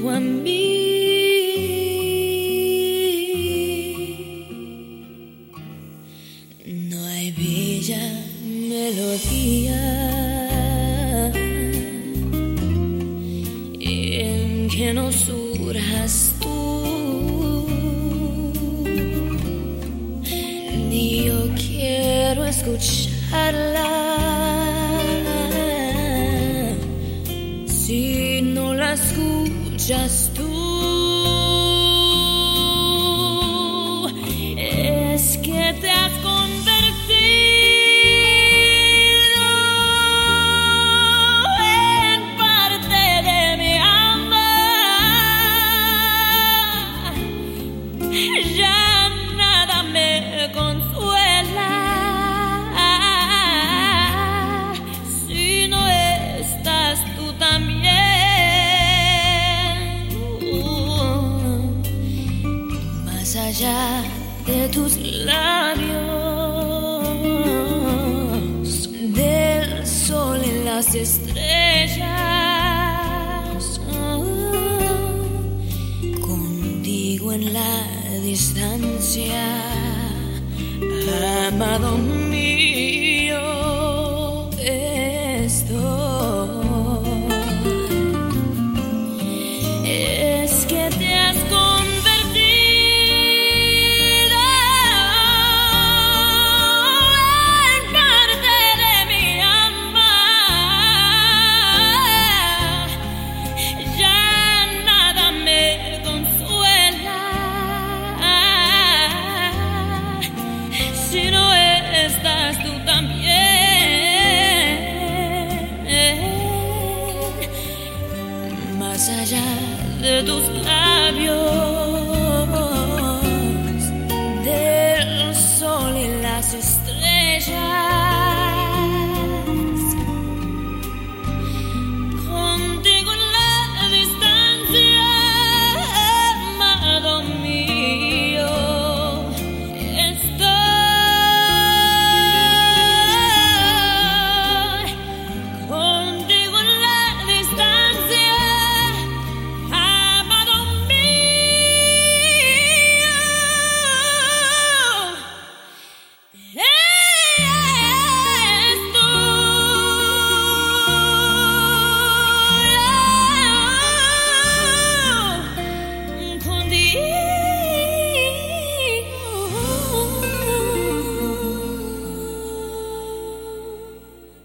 junto a mí. No hay bella melodía en que no surjas tú, ni yo quiero escucharla si no la escuchas tú. Es que te has convertido en parte de mi alma. Ya nada me consuela si no estás tú también. Más allá de tus labios, del sol y las estrellas, contigo en la distancia, amado mío, estoy. Es que te has si no estás tú también. Más allá de tus labios,